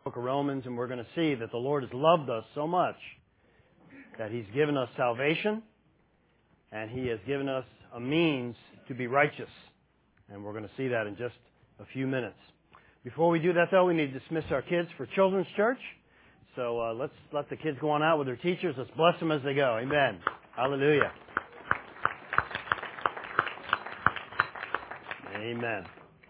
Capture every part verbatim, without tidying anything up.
Book of Romans, and we're going to see that the Lord has loved us so much that He's given us salvation, and He has given us a means to be righteous. And we're going to see that in just a few minutes. Before we do that, though, we need to dismiss our kids for Children's Church. So uh, let's let the kids go on out with their teachers. Let's bless them as they go. Amen. Hallelujah. Amen.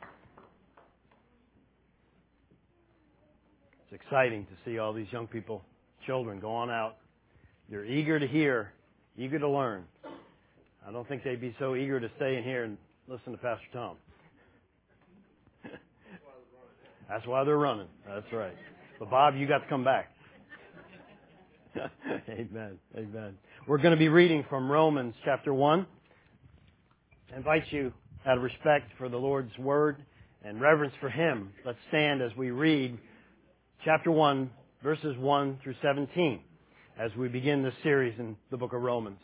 It's exciting to see all these young people, children, go on out. They're eager to hear, eager to learn. I don't think they'd be so eager to stay in here and listen to Pastor Tom. That's why they're running. That's right. But Bob, you got to come back. Amen. Amen. We're going to be reading from Romans chapter one. I invite you, out of respect for the Lord's Word and reverence for Him, let's stand as we read chapter one, verses one through seventeen, as we begin this series in the book of Romans.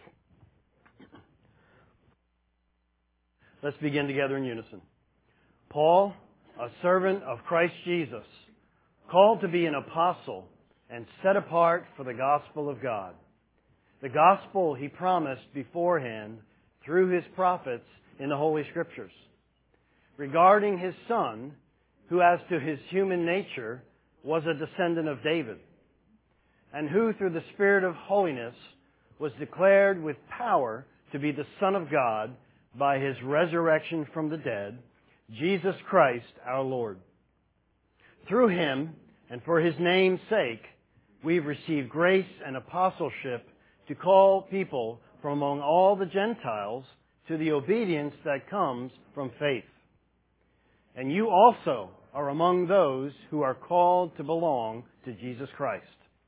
Let's begin together in unison. Paul, a servant of Christ Jesus, called to be an apostle and set apart for the gospel of God. The gospel He promised beforehand through His prophets in the Holy Scriptures, regarding His Son, who as to His human nature was a descendant of David, and who through the Spirit of holiness was declared with power to be the Son of God by His resurrection from the dead, Jesus Christ our Lord. Through Him, and for His name's sake, we've received grace and apostleship to call people from among all the Gentiles to the obedience that comes from faith. And you also are among those who are called to belong to Jesus Christ.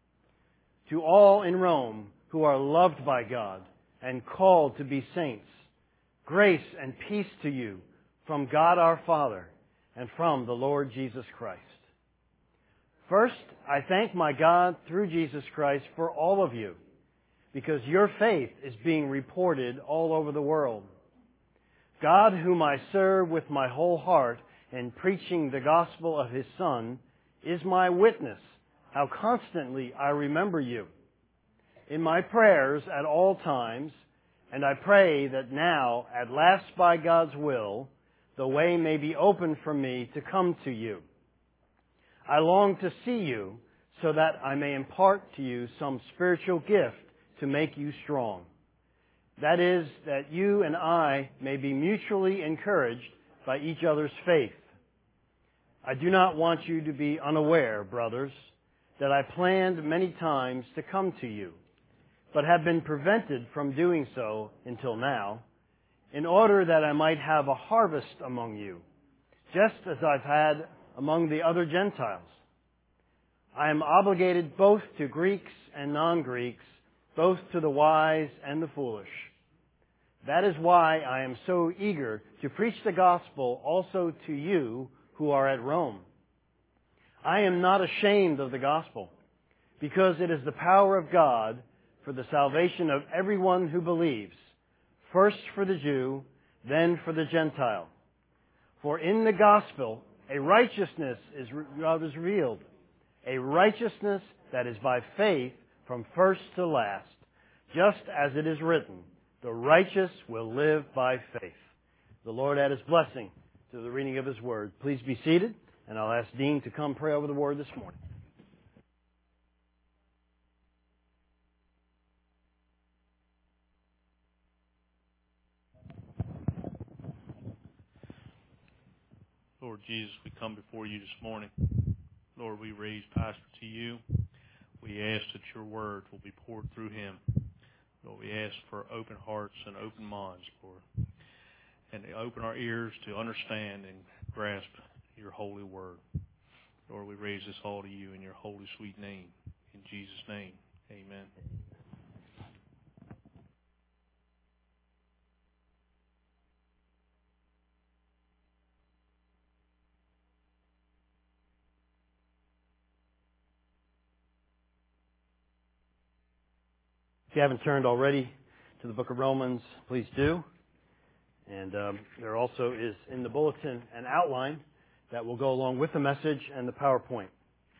To all in Rome who are loved by God and called to be saints, grace and peace to you from God our Father and from the Lord Jesus Christ. First, I thank my God through Jesus Christ for all of you, because your faith is being reported all over the world. God, whom I serve with my whole heart in preaching the gospel of His Son, is my witness how constantly I remember you in my prayers at all times, and I pray that now, at last by God's will, the way may be open for me to come to you. I long to see you so that I may impart to you some spiritual gift to make you strong. That is, that you and I may be mutually encouraged by each other's faith. I do not want you to be unaware, brothers, that I planned many times to come to you, but have been prevented from doing so until now, in order that I might have a harvest among you, just as I've had among the other Gentiles. I am obligated both to Greeks and non-Greeks, both to the wise and the foolish. That is why I am so eager to preach the gospel also to you who are at Rome. I am not ashamed of the gospel, because it is the power of God for the salvation of everyone who believes, first for the Jew, then for the Gentile. For in the gospel, a righteousness is revealed, a righteousness that is by faith from first to last, just as it is written, the righteous will live by faith. The Lord add His blessing to the reading of His Word. Please be seated, and I'll ask Dean to come pray over the Word this morning. Lord Jesus, we come before you this morning. Lord, we raise Pastor to you. We ask that your word will be poured through him. Lord, we ask for open hearts and open minds, Lord, and to open our ears to understand and grasp your holy word. Lord, we raise this all to you in your holy, sweet name. In Jesus' name, amen. If you haven't turned already to the book of Romans, please do. And um, there also is in the bulletin an outline that will go along with the message and the PowerPoint.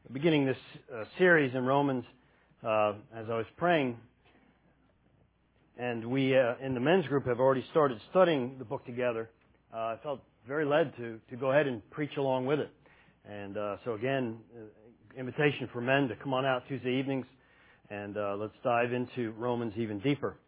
beginning this uh, series in Romans uh, as I was praying, and we uh, in the men's group have already started studying the book together. Uh, I felt very led to to go ahead and preach along with it. And uh, so again, uh, invitation for men to come on out Tuesday evenings, and uh, let's dive into Romans even deeper.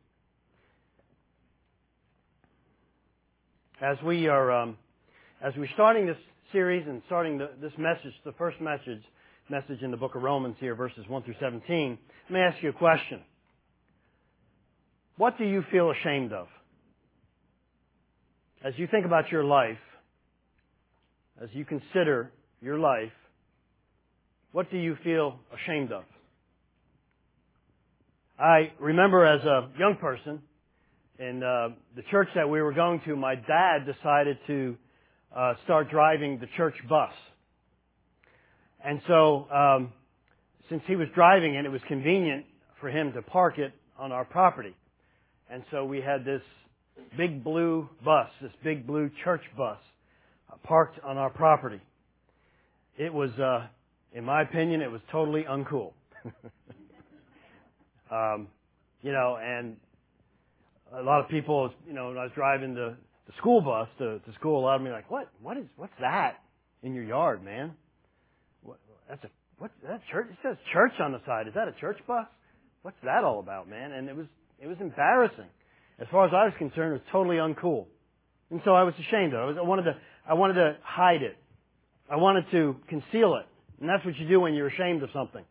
As we are um, as we're starting this series and starting the, this message, the first message. message in the book of Romans here, verses one through seventeen, let me ask you a question. What do you feel ashamed of? As you think about your life, as you consider your life, what do you feel ashamed of? I remember as a young person, in uh, the church that we were going to, my dad decided to uh, start driving the church bus. And so, um, since he was driving it, it was convenient for him to park it on our property. And so we had this big blue bus, this big blue church bus, uh, parked on our property. It was, uh, in my opinion, it was totally uncool. um, you know, and a lot of people, you know, when I was driving the, the school bus to, to school, a lot of me like, what, what is, what's that in your yard, man? That's a what's that church? It says church on the side. Is that a church bus? What's that all about, man? And it was it was embarrassing. As far as I was concerned, it was totally uncool. And so I was ashamed of it. I, was, I wanted to I wanted to hide it. I wanted to conceal it. And that's what you do when you're ashamed of something.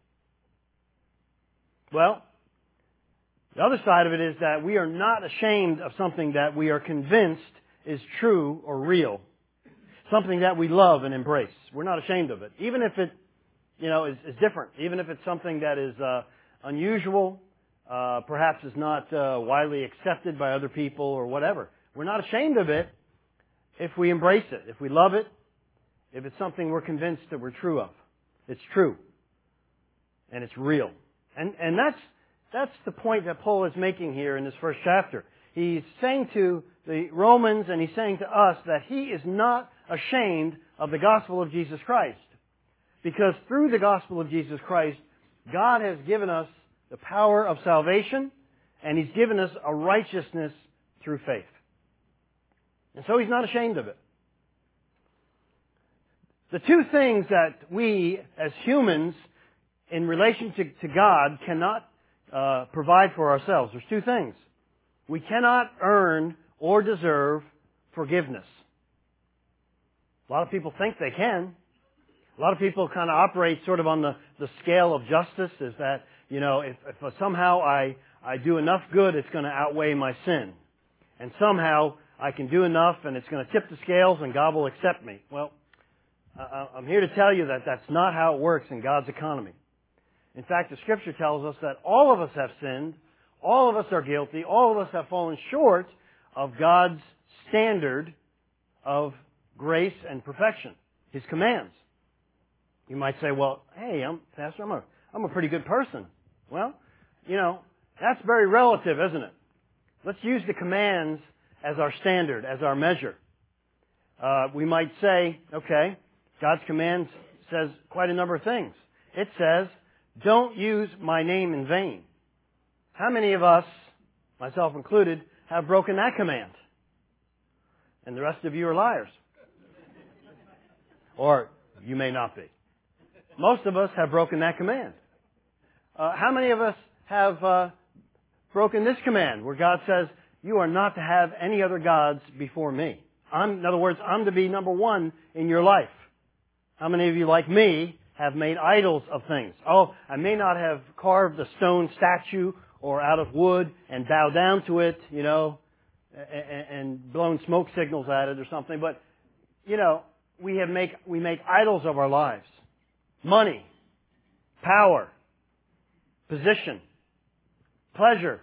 Well, the other side of it is that we are not ashamed of something that we are convinced is true or real. Something that we love and embrace. We're not ashamed of it. Even if it You know, is, is different. Even if it's something that is uh, unusual, uh, perhaps is not uh, widely accepted by other people or whatever. We're not ashamed of it if we embrace it, if we love it, if it's something we're convinced that we're true of. It's true. And it's real. And and that's that's the point that Paul is making here in this first chapter. He's saying to the Romans and he's saying to us that he is not ashamed of the gospel of Jesus Christ. Because through the gospel of Jesus Christ, God has given us the power of salvation, and He's given us a righteousness through faith. And so He's not ashamed of it. The two things that we, as humans, in relation to, to God, cannot uh, provide for ourselves. There's two things. We cannot earn or deserve forgiveness. A lot of people think they can. A lot of people kind of operate sort of on the, the scale of justice, is that, you know, if, if somehow I, I do enough good, it's going to outweigh my sin. And somehow I can do enough and it's going to tip the scales and God will accept me. Well, uh, I'm here to tell you that that's not how it works in God's economy. In fact, the Scripture tells us that all of us have sinned, all of us are guilty, all of us have fallen short of God's standard of grace and perfection, His commands. You might say, well, hey, I'm, Pastor, I'm a, I'm a pretty good person. Well, you know, that's very relative, isn't it? Let's use the commands as our standard, as our measure. Uh, we might say, okay, God's command says quite a number of things. It says, don't use my name in vain. How many of us, myself included, have broken that command? And the rest of you are liars. Or you may not be. Most of us have broken that command. Uh, how many of us have uh, broken this command where God says, you are not to have any other gods before me? I'm, in other words, I'm to be number one in your life. How many of you, like me, have made idols of things? Oh, I may not have carved a stone statue or out of wood and bow down to it, you know, and, and blown smoke signals at it or something, but, you know, we have make we make idols of our lives. Money, power, position, pleasure,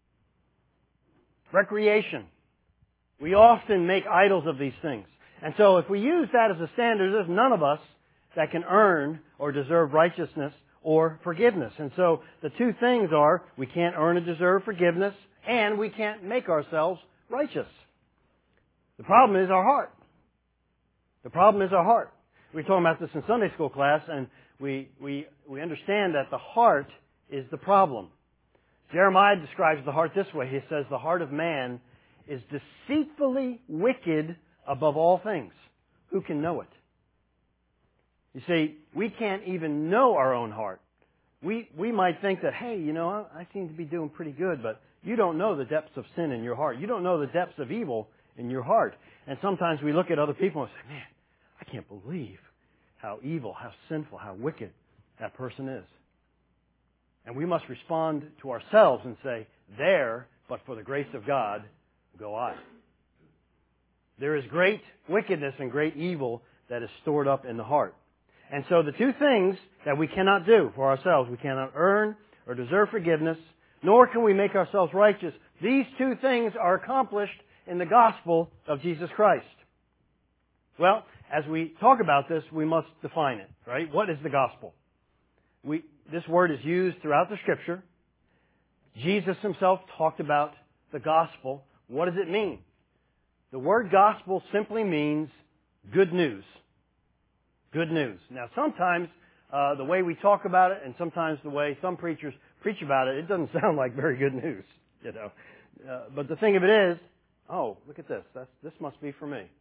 recreation. We often make idols of these things. And so if we use that as a standard, there's none of us that can earn or deserve righteousness or forgiveness. And so the two things are, we can't earn or deserve forgiveness, and we can't make ourselves righteous. The problem is our heart. The problem is our heart. We were talking about this in Sunday school class, and we, we, we understand that the heart is the problem. Jeremiah describes the heart this way. He says, the heart of man is deceitfully wicked above all things. Who can know it? You see, we can't even know our own heart. We, we might think that, hey, you know, I, I seem to be doing pretty good, but you don't know the depths of sin in your heart. You don't know the depths of evil in your heart. And sometimes we look at other people and say, man, I can't believe how evil, how sinful, how wicked that person is. And we must respond to ourselves and say, there, but for the grace of God, go I. There is great wickedness and great evil that is stored up in the heart. And so the two things that we cannot do for ourselves, we cannot earn or deserve forgiveness, nor can we make ourselves righteous. These two things are accomplished in the gospel of Jesus Christ. Well, as we talk about this, we must define it, right? What is the gospel? We, this word is used throughout the Scripture. Jesus Himself talked about the gospel. What does it mean? The word gospel simply means good news. Good news. Now, sometimes uh, the way we talk about it, and sometimes the way some preachers preach about it, it doesn't sound like very good news, you know. Uh, but the thing of it is, oh, look at this. That's, this must be for me.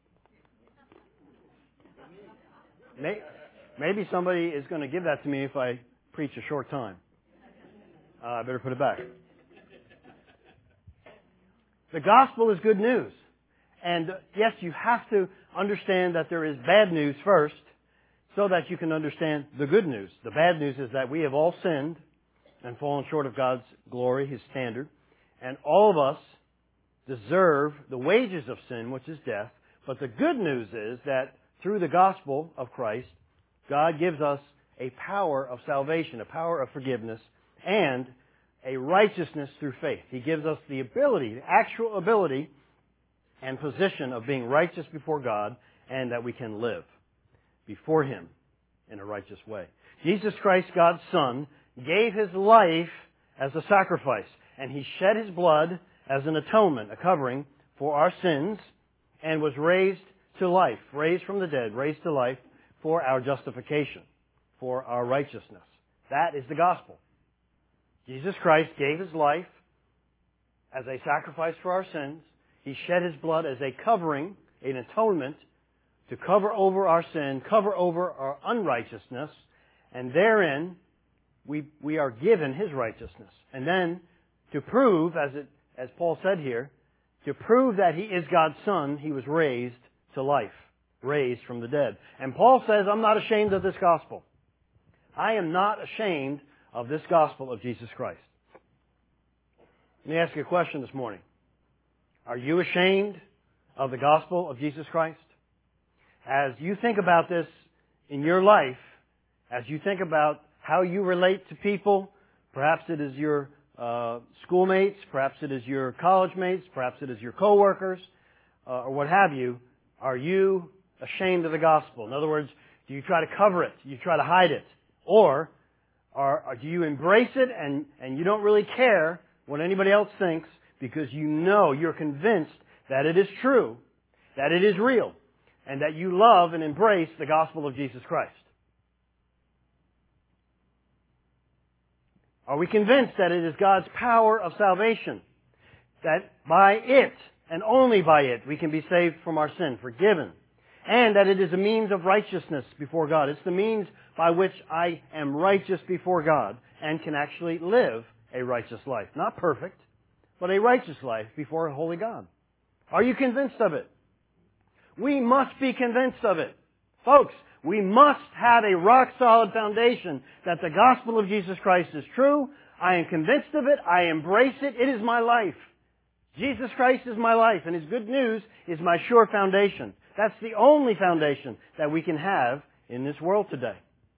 Maybe somebody is going to give that to me if I preach a short time. Uh, I better put it back. The gospel is good news. And yes, you have to understand that there is bad news first so that you can understand the good news. The bad news is that we have all sinned and fallen short of God's glory, His standard. And all of us deserve the wages of sin, which is death. But the good news is that through the gospel of Christ, God gives us a power of salvation, a power of forgiveness, and a righteousness through faith. He gives us the ability, the actual ability and position of being righteous before God, and that we can live before Him in a righteous way. Jesus Christ, God's Son, gave His life as a sacrifice, and He shed His blood as an atonement, a covering for our sins, and was raised to life, raised from the dead, raised to life for our justification, for our righteousness. That is the gospel. Jesus Christ gave His life as a sacrifice for our sins. He shed His blood as a covering, an atonement, to cover over our sin, cover over our unrighteousness, and therein we, we are given His righteousness. And then to prove, as it, as Paul said here, to prove that He is God's Son, He was raised to life, raised from the dead. And Paul says, I'm not ashamed of this gospel. I am not ashamed of this gospel of Jesus Christ. Let me ask you a question this morning. Are you ashamed of the gospel of Jesus Christ? As you think about this in your life, as you think about how you relate to people, perhaps it is your uh, schoolmates, perhaps it is your college mates, perhaps it is your coworkers, uh, or what have you, are you ashamed of the gospel? In other words, do you try to cover it? Do you try to hide it? Or, or, or do you embrace it and, and you don't really care what anybody else thinks because you know, you're convinced that it is true, that it is real, and that you love and embrace the gospel of Jesus Christ? Are we convinced that it is God's power of salvation, that by it, and only by it, we can be saved from our sin, forgiven, and that it is a means of righteousness before God? It's the means by which I am righteous before God and can actually live a righteous life. Not perfect, but a righteous life before a holy God. Are you convinced of it? We must be convinced of it. Folks, we must have a rock-solid foundation that the gospel of Jesus Christ is true. I am convinced of it. I embrace it. It is my life. Jesus Christ is my life, and His good news is my sure foundation. That's the only foundation that we can have in this world today.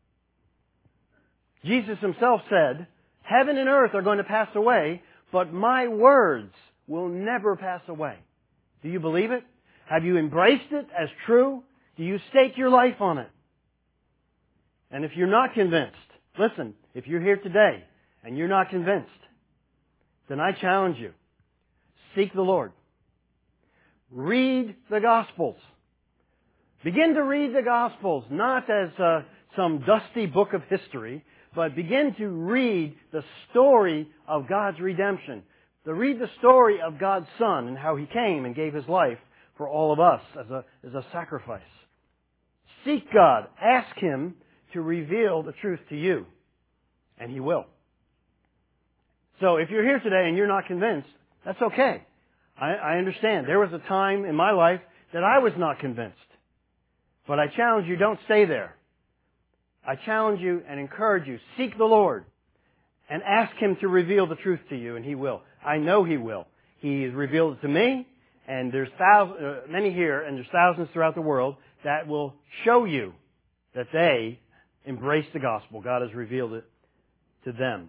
Jesus Himself said, heaven and earth are going to pass away, but my words will never pass away. Do you believe it? Have you embraced it as true? Do you stake your life on it? And if you're not convinced, listen, if you're here today and you're not convinced, then I challenge you. Seek the Lord. Read the Gospels. Begin to read the Gospels, not as uh, some dusty book of history, but begin to read the story of God's redemption. To read the story of God's Son and how He came and gave His life for all of us as a, as a sacrifice. Seek God. Ask Him to reveal the truth to you. And He will. So if you're here today and you're not convinced, that's okay. I, I understand. There was a time in my life that I was not convinced. But I challenge you, don't stay there. I challenge you and encourage you, seek the Lord and ask Him to reveal the truth to you, and He will. I know He will. He has revealed it to me, and there's thousands, uh, many here, and there's thousands throughout the world that will show you that they embrace the gospel. God has revealed it to them.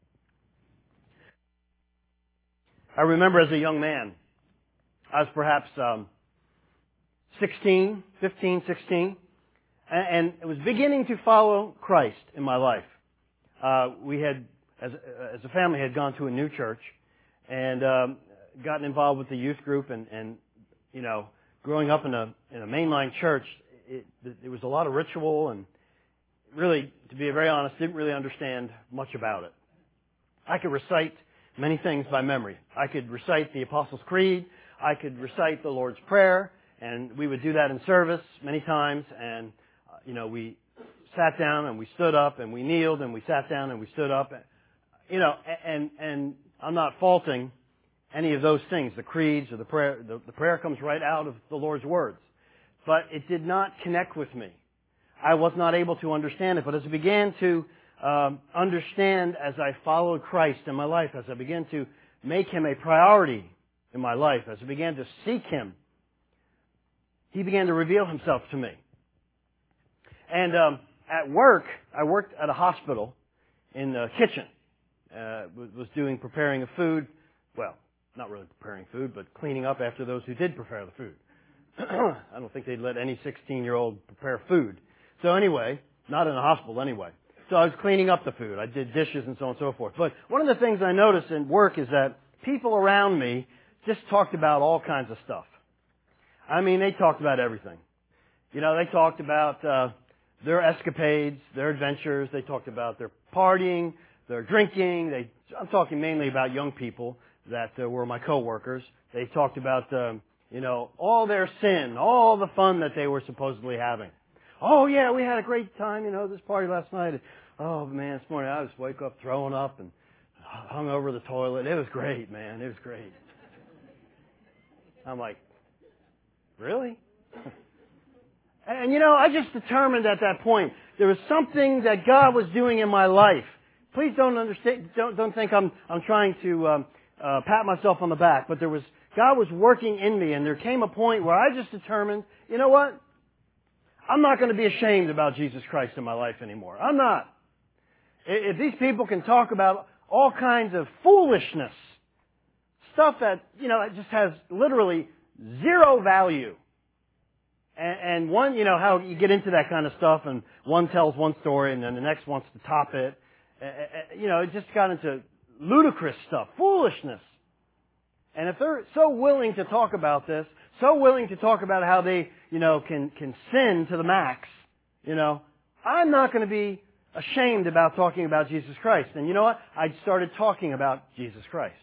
I remember as a young man, I was perhaps um, sixteen, fifteen, sixteen, and it was beginning to follow Christ in my life. Uh, we had, as, as a family, had gone to a new church and um, gotten involved with the youth group, and, and you know, growing up in a in a mainline church, it, it was a lot of ritual, and really, to be very honest, didn't really understand much about it. I could recite many things by memory. I could recite the Apostles' Creed. I could recite the Lord's Prayer, and we would do that in service many times. And uh, you know, we sat down and we stood up, and we kneeled and we sat down and we stood up. You know, and and I'm not faulting any of those things, the creeds or the prayer. The, the prayer comes right out of the Lord's words, but it did not connect with me. I was not able to understand it. But as I began to um, understand, as I followed Christ in my life, as I began to make Him a priority in my life, as I began to seek Him, He began to reveal Himself to me. And um, at work, I worked at a hospital in the kitchen. Uh, was doing preparing of food. Well, not really preparing food, but cleaning up after those who did prepare the food. I don't think they'd let any sixteen-year-old prepare food. So anyway, not in a hospital anyway. So I was cleaning up the food. I did dishes and so on and so forth. But one of the things I noticed in work is that people around me just talked about all kinds of stuff. I mean, they talked about everything. You know, they talked about uh, their escapades, their adventures. They talked about their partying, their drinking. They, I'm talking mainly about young people that uh, were my coworkers. They talked about, um, you know, all their sin, all the fun that they were supposedly having. Oh, yeah, we had a great time, you know, this party last night. Oh, man, this morning I just wake up throwing up and hung over the toilet. It was great, man. It was great. I'm like, really? And, you know, I just determined at that point there was something that God was doing in my life. Please don't understand, don't, don't think I'm, I'm trying to um, uh, pat myself on the back, but there was, God was working in me, and there came a point where I just determined, you know what? I'm not going to be ashamed about Jesus Christ in my life anymore. I'm not. If these people can talk about all kinds of foolishness, stuff that, you know, it just has literally zero value. And, and one, you know, how you get into that kind of stuff, and one tells one story, and then the next wants to top it. You know, it just got into ludicrous stuff, foolishness. And if they're so willing to talk about this, so willing to talk about how they, you know, can, can sin to the max, you know, I'm not going to be ashamed about talking about Jesus Christ. And you know what? I started talking about Jesus Christ.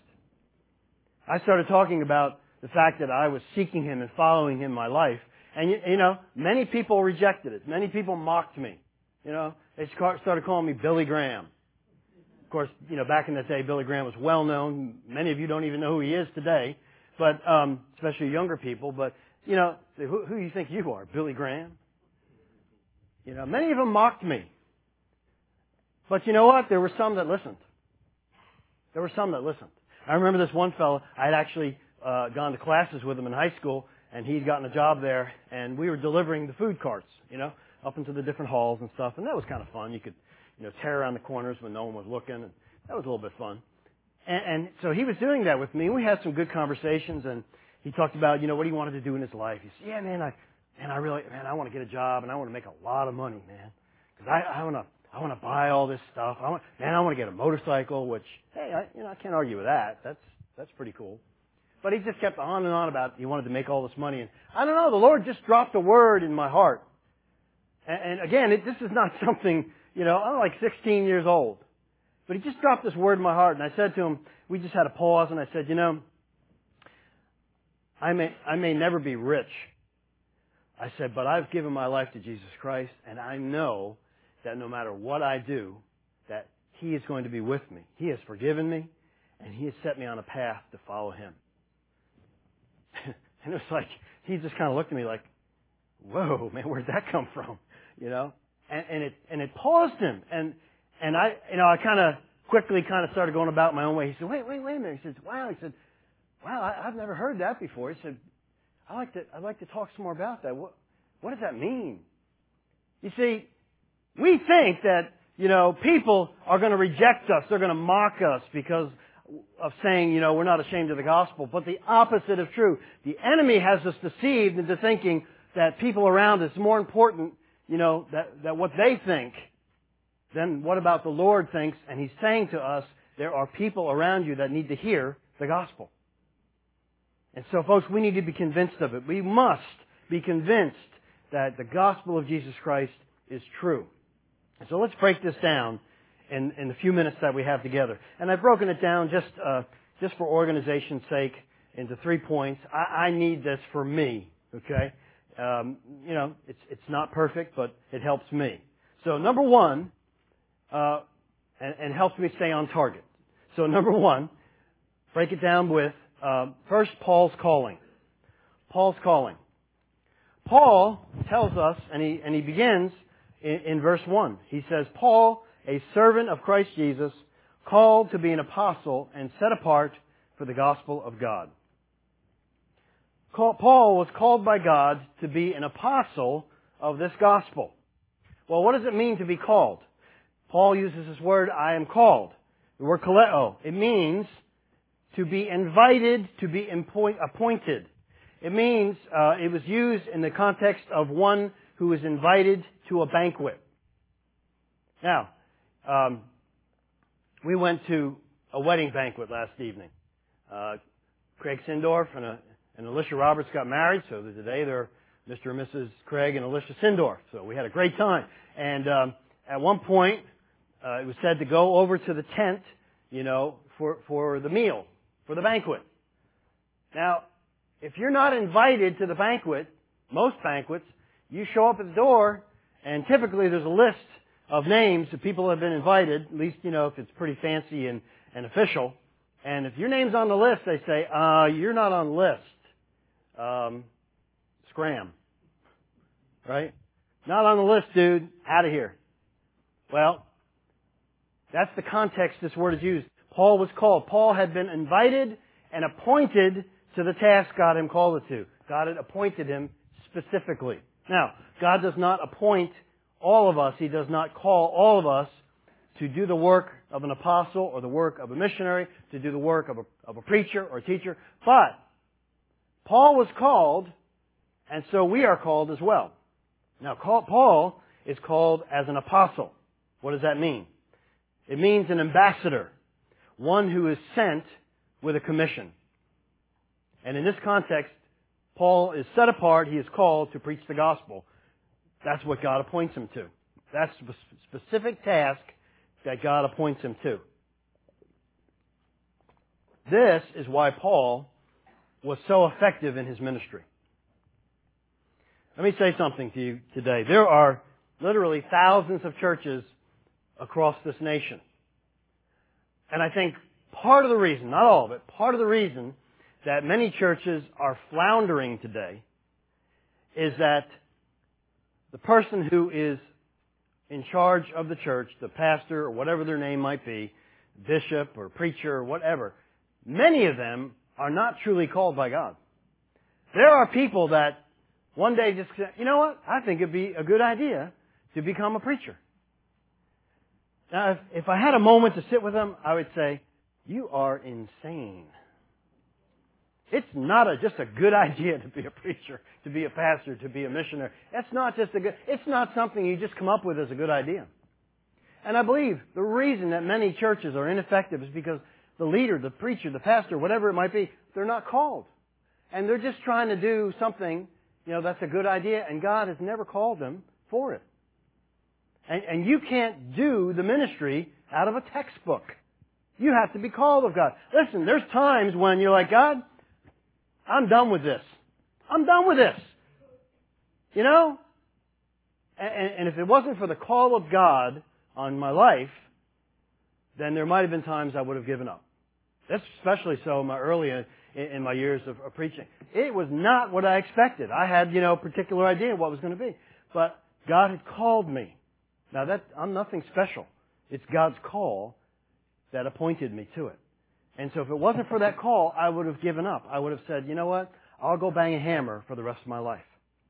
I started talking about the fact that I was seeking Him and following Him in my life. And, you, you know, many people rejected it. Many people mocked me. You know, they started calling me Billy Graham. Of course, you know, back in the day, Billy Graham was well known. Many of you don't even know who he is today, but um, especially younger people. But, you know, who, who do you think you are, Billy Graham? You know, many of them mocked me. But you know what? There were some that listened. There were some that listened. I remember this one fellow, I had actually uh, gone to classes with him in high school, and he'd gotten a job there, and we were delivering the food carts, you know, up into the different halls and stuff, and that was kind of fun. You could, you know, tear around the corners when no one was looking, and that was a little bit fun. And, and so he was doing that with me, and we had some good conversations, and he talked about, you know, what he wanted to do in his life. He said, yeah, man, I, man, I really, man, I want to get a job, and I want to make a lot of money, man, because I, I want to, I want to buy all this stuff. I want, man, I want to get a motorcycle, which, hey, I, you know, I can't argue with that. That's, that's pretty cool. But he just kept on and on about he wanted to make all this money. And I don't know, the Lord just dropped a word in my heart. And, and again, it, this is not something, you know, I'm like sixteen years old. But he just dropped this word in my heart. And I said to him, we just had a pause, and I said, you know, I may, I may never be rich. I said, but I've given my life to Jesus Christ, and I know that no matter what I do, that He is going to be with me. He has forgiven me, and He has set me on a path to follow Him. And it was like, he just kind of looked at me like, whoa, man, where'd that come from? You know? And, and it and it paused him. And and I, you know, I kind of quickly kind of started going about my own way. He said, wait, wait, wait a minute. He said, wow. He said, wow, I, I've never heard that before. He said, I like to, I'd like to talk some more about that. What, what does that mean? You see, we think that, you know, people are going to reject us. They're going to mock us because of saying, you know, we're not ashamed of the gospel. But the opposite is true. The enemy has us deceived into thinking that people around us is more important, you know, that, that what they think than what about the Lord thinks. And He's saying to us, there are people around you that need to hear the gospel. And so, folks, we need to be convinced of it. We must be convinced that the gospel of Jesus Christ is true. And so let's break this down in, in the few minutes that we have together. And I've broken it down just uh, just for organization's sake into three points. I, I need this for me, okay? Um, you know, it's it's not perfect, but it helps me. So number one, uh, and, and helps me stay on target. So number one, break it down with Uh, first, Paul's calling. Paul's calling. Paul tells us, and he and he begins in, in verse one. He says, Paul, a servant of Christ Jesus, called to be an apostle and set apart for the gospel of God. Paul was called by God to be an apostle of this gospel. Well, what does it mean to be called? Paul uses this word, I am called. The word kaleo. It means to be invited, to be appointed. It means uh, it was used in the context of one who was invited to a banquet. Now, um, we went to a wedding banquet last evening. Uh, Craig Sindorf and, a, and Alicia Roberts got married, so today they're Mister and Missus Craig and Alicia Sindorf. So we had a great time. And um, at one point, uh, it was said to go over to the tent, you know, for, for the meal. For the banquet. Now, if you're not invited to the banquet, most banquets, you show up at the door, and typically there's a list of names of people who have been invited, at least, you know, if it's pretty fancy and, and official. And if your name's on the list, they say, uh, you're not on the list. Um, scram. Right? Not on the list, dude. Out of here. Well, that's the context this word is used. Paul was called. Paul had been invited and appointed to the task God had called it to. God had appointed him specifically. Now, God does not appoint all of us. He does not call all of us to do the work of an apostle or the work of a missionary, to do the work of a, of a preacher or a teacher. But Paul was called, and so we are called as well. Now, Paul is called as an apostle. What does that mean? It means an ambassador. One who is sent with a commission. And in this context, Paul is set apart. He is called to preach the gospel. That's what God appoints him to. That's the specific task that God appoints him to. This is why Paul was so effective in his ministry. Let me say something to you today. There are literally thousands of churches across this nation. And I think part of the reason, not all of it, part of the reason that many churches are floundering today is that the person who is in charge of the church, the pastor or whatever their name might be, bishop or preacher or whatever, many of them are not truly called by God. There are people that one day just say, you know what, I think it'd be a good idea to become a preacher. Now, if, if I had a moment to sit with them, I would say, you are insane. It's not a, just a good idea to be a preacher, to be a pastor, to be a missionary. That's not just a good, it's not something you just come up with as a good idea. And I believe the reason that many churches are ineffective is because the leader, the preacher, the pastor, whatever it might be, they're not called. And they're just trying to do something, you know, that's a good idea, and God has never called them for it. And, and you can't do the ministry out of a textbook. You have to be called of God. Listen, there's times when you're like, God, I'm done with this. I'm done with this. You know? And, and if it wasn't for the call of God on my life, then there might have been times I would have given up. That's especially so in my early, in, in my years of, of preaching. It was not what I expected. I had, you know, a particular idea of what it was going to be. But God had called me. Now that, I'm nothing special. It's God's call that appointed me to it. And so if it wasn't for that call, I would have given up. I would have said, you know what? I'll go bang a hammer for the rest of my life.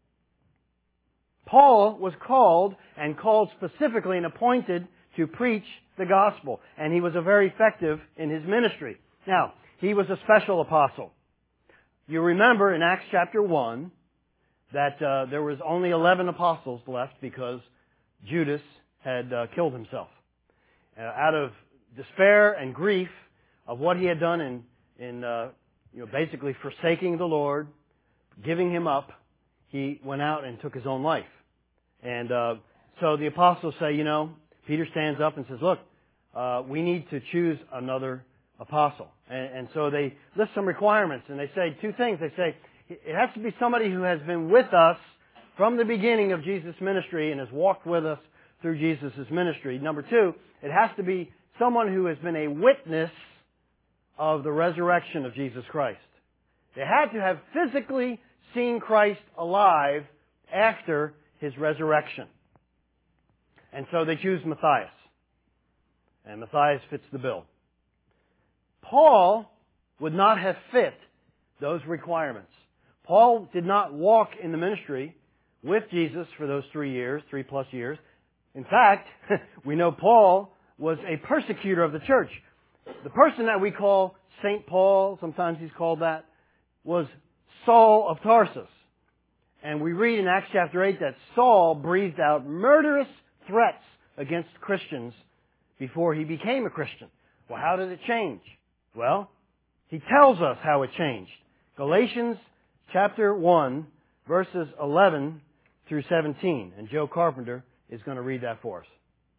Paul was called, and called specifically and appointed to preach the gospel. And he was a very effective in his ministry. Now, he was a special apostle. You remember in Acts chapter one that uh, there was only eleven apostles left because Judas had uh, killed himself. Uh, out of despair and grief of what he had done in, in uh, you know, basically forsaking the Lord, giving Him up, he went out and took his own life. And uh, so the apostles say, you know, Peter stands up and says, look, uh, we need to choose another apostle. And, and so they list some requirements, and they say two things. They say it has to be somebody who has been with us from the beginning of Jesus' ministry and has walked with us through Jesus' ministry. Number two, it has to be someone who has been a witness of the resurrection of Jesus Christ. They had to have physically seen Christ alive after His resurrection. And so they choose Matthias. And Matthias fits the bill. Paul would not have fit those requirements. Paul did not walk in the ministry with Jesus for those three years, three plus years. In fact, we know Paul was a persecutor of the church. The person that we call Saint Paul, sometimes he's called that, was Saul of Tarsus. And we read in Acts chapter eight that Saul breathed out murderous threats against Christians before he became a Christian. Well, how did it change? Well, he tells us how it changed. Galatians chapter one, verses eleven through seventeen. And Joe Carpenter is going to read that for us.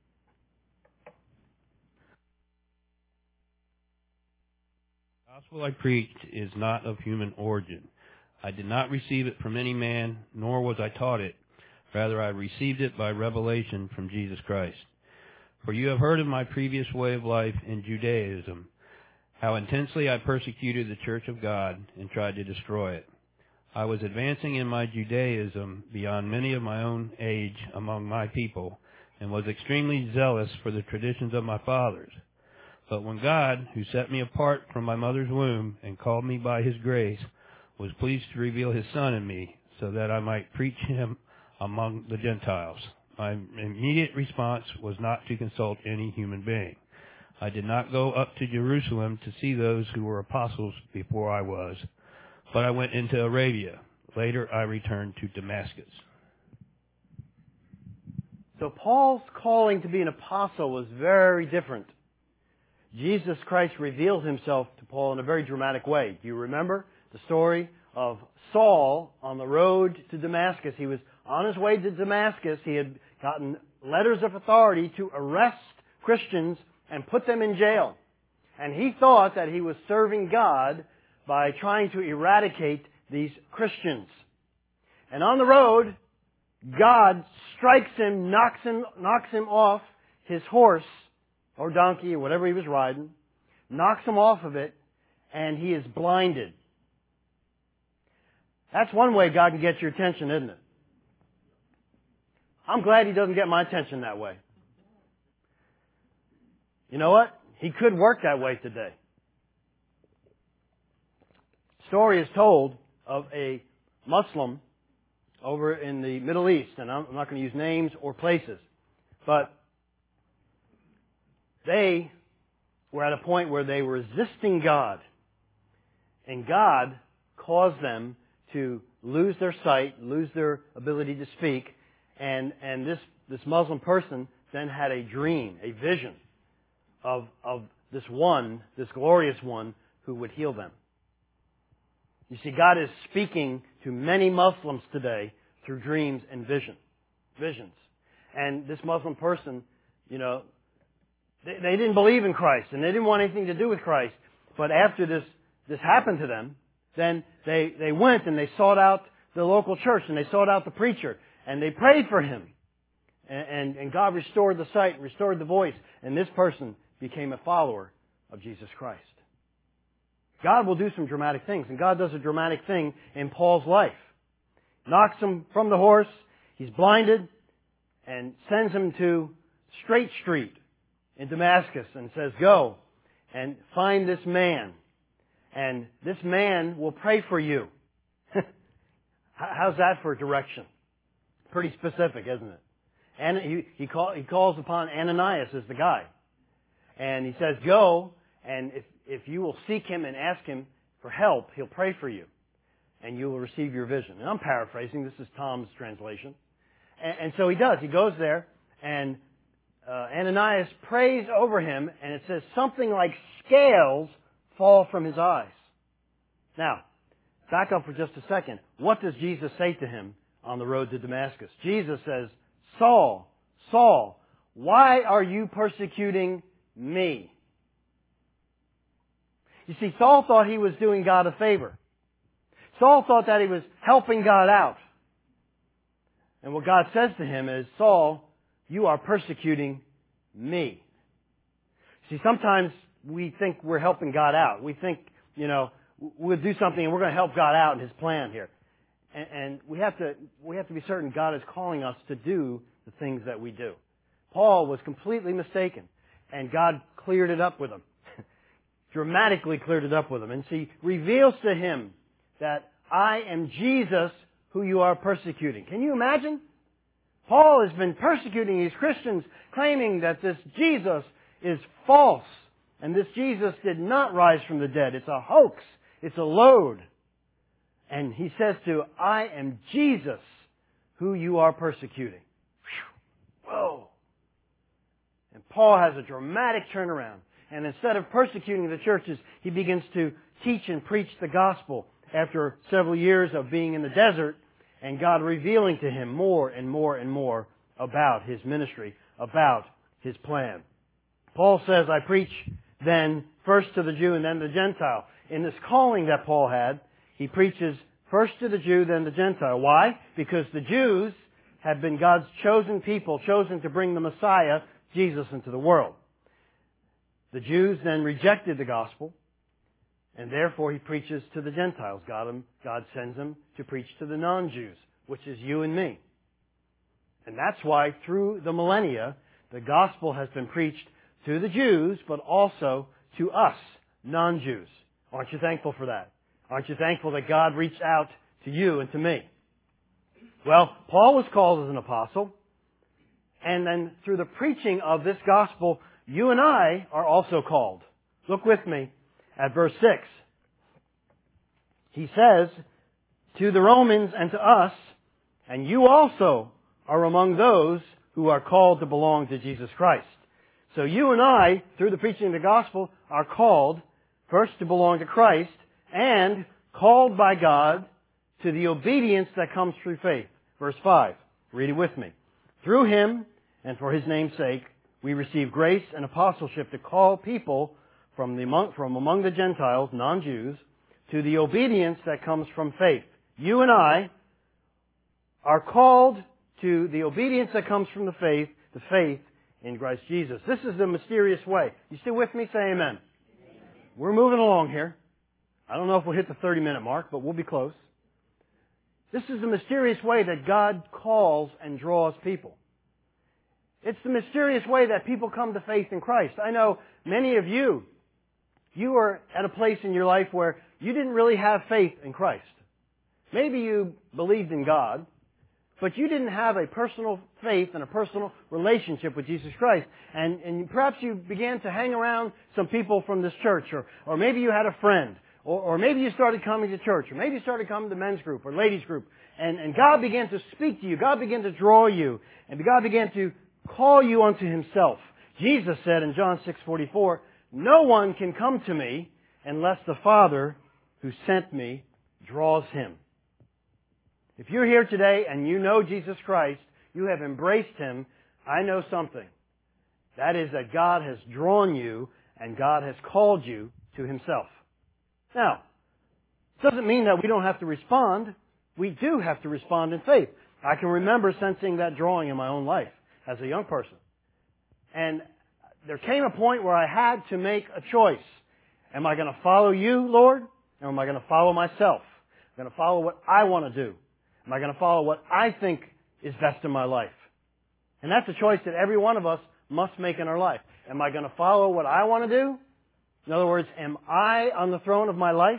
The gospel I preached is not of human origin. I did not receive it from any man, nor was I taught it. Rather, I received it by revelation from Jesus Christ. For you have heard of my previous way of life in Judaism, how intensely I persecuted the church of God and tried to destroy it. I was advancing in my Judaism beyond many of my own age among my people, and was extremely zealous for the traditions of my fathers. But when God, who set me apart from my mother's womb and called me by His grace, was pleased to reveal His Son in me, so that I might preach Him among the Gentiles, my immediate response was not to consult any human being. I did not go up to Jerusalem to see those who were apostles before I was, but I went into Arabia. Later I returned to Damascus. So Paul's calling to be an apostle was very different. Jesus Christ revealed Himself to Paul in a very dramatic way. Do you remember the story of Saul on the road to Damascus? He was on his way to Damascus. He had gotten letters of authority to arrest Christians and put them in jail. And he thought that he was serving God by trying to eradicate these Christians. And on the road, God strikes him, knocks him, knocks him off his horse or donkey or whatever he was riding, knocks him off of it, and he is blinded. That's one way God can get your attention, isn't it? I'm glad He doesn't get my attention that way. You know what? He could work that way today. Story is told of a Muslim over in the Middle East, and I'm not going to use names or places, but they were at a point where they were resisting God, and God caused them to lose their sight, lose their ability to speak, and and this this Muslim person then had a dream, a vision of of this one, this glorious one who would heal them. You see, God is speaking to many Muslims today through dreams and vision, visions. And this Muslim person, you know, they, they didn't believe in Christ and they didn't want anything to do with Christ. But after this, this happened to them, then they, they went and they sought out the local church and they sought out the preacher and they prayed for him. And, and, and God restored the sight, restored the voice, and this person became a follower of Jesus Christ. God will do some dramatic things, and God does a dramatic thing in Paul's life. Knocks him from the horse, he's blinded, and sends him to Straight Street in Damascus and says, go and find this man, and this man will pray for you. How's that for direction? Pretty specific, isn't it? And he, he, call, he calls upon Ananias as the guy. And he says, go, and if, if you will seek him and ask him for help, he'll pray for you. And you will receive your vision. And I'm paraphrasing. This is Tom's translation. And, and so he does. He goes there, and uh, Ananias prays over him, and it says something like scales fall from his eyes. Now, back up for just a second. What does Jesus say to him on the road to Damascus? Jesus says, Saul, Saul, why are you persecuting me? You see, Saul thought he was doing God a favor. Saul thought that he was helping God out. And what God says to him is, Saul, you are persecuting me. See, sometimes we think we're helping God out. We think, you know, we'll do something and we're going to help God out in His plan here. And, and we have to, we have to be certain God is calling us to do the things that we do. Paul was completely mistaken, and God cleared it up with him. Dramatically cleared it up with him. And see, reveals to him that I am Jesus who you are persecuting. Can you imagine? Paul has been persecuting these Christians, claiming that this Jesus is false, and this Jesus did not rise from the dead. It's a hoax. It's a load. And he says to, I am Jesus who you are persecuting. Whew. Whoa. And Paul has a dramatic turnaround. And instead of persecuting the churches, he begins to teach and preach the gospel after several years of being in the desert and God revealing to him more and more and more about his ministry, about his plan. Paul says, I preach then first to the Jew and then the Gentile. In this calling that Paul had, he preaches first to the Jew, then the Gentile. Why? Because the Jews had been God's chosen people, chosen to bring the Messiah, Jesus, into the world. The Jews then rejected the gospel, and therefore he preaches to the Gentiles. God, God sends him to preach to the non-Jews, which is you and me. And that's why through the millennia, the gospel has been preached to the Jews, but also to us, non-Jews. Aren't you thankful for that? Aren't you thankful that God reached out to you and to me? Well, Paul was called as an apostle, and then through the preaching of this gospel, you and I are also called. Look with me at verse six. He says, to the Romans and to us, and you also are among those who are called to belong to Jesus Christ. So you and I, through the preaching of the gospel, are called first to belong to Christ and called by God to the obedience that comes through faith. Verse five. Read it with me. Through Him and for His name's sake, we receive grace and apostleship to call people from, the, from among the Gentiles, non-Jews, to the obedience that comes from faith. You and I are called to the obedience that comes from the faith, the faith in Christ Jesus. This is the mysterious way. You still with me? Say amen. Amen. We're moving along here. I don't know if we'll hit the thirty minute mark, but we'll be close. This is the mysterious way that God calls and draws people. It's the mysterious way that people come to faith in Christ. I know many of you, you are at a place in your life where you didn't really have faith in Christ. Maybe you believed in God, but you didn't have a personal faith and a personal relationship with Jesus Christ. And, and perhaps you began to hang around some people from this church, or, or maybe you had a friend, or, or maybe you started coming to church, or maybe you started coming to men's group or ladies group, and, and God began to speak to you. God began to draw you, and God began to call you unto Himself. Jesus said in John six forty-four, no one can come to me unless the Father who sent me draws him. If you're here today and you know Jesus Christ, you have embraced Him, I know something. That is that God has drawn you and God has called you to Himself. Now, it doesn't mean that we don't have to respond. We do have to respond in faith. I can remember sensing that drawing in my own life as a young person. And there came a point where I had to make a choice. Am I going to follow you, Lord? Or am I going to follow myself? Am I going to follow what I want to do? Am I going to follow what I think is best in my life? And that's a choice that every one of us must make in our life. Am I going to follow what I want to do? In other words, am I on the throne of my life?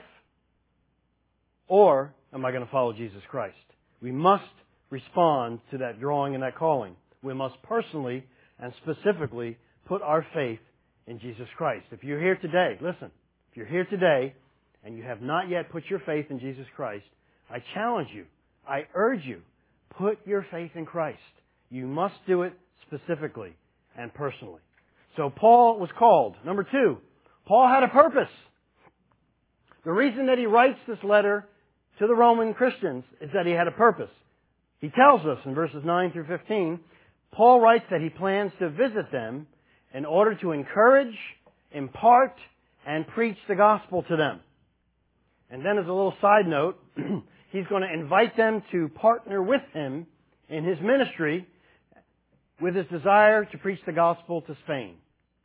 Or am I going to follow Jesus Christ? We must respond to that drawing and that calling. We must personally and specifically put our faith in Jesus Christ. If you're here today, listen, if you're here today and you have not yet put your faith in Jesus Christ, I challenge you, I urge you, put your faith in Christ. You must do it specifically and personally. So Paul was called. Number two, Paul had a purpose. The reason that he writes this letter to the Roman Christians is that he had a purpose. He tells us in verses nine through fifteen, Paul writes that he plans to visit them in order to encourage, impart, and preach the gospel to them. And then as a little side note, he's going to invite them to partner with him in his ministry with his desire to preach the gospel to Spain.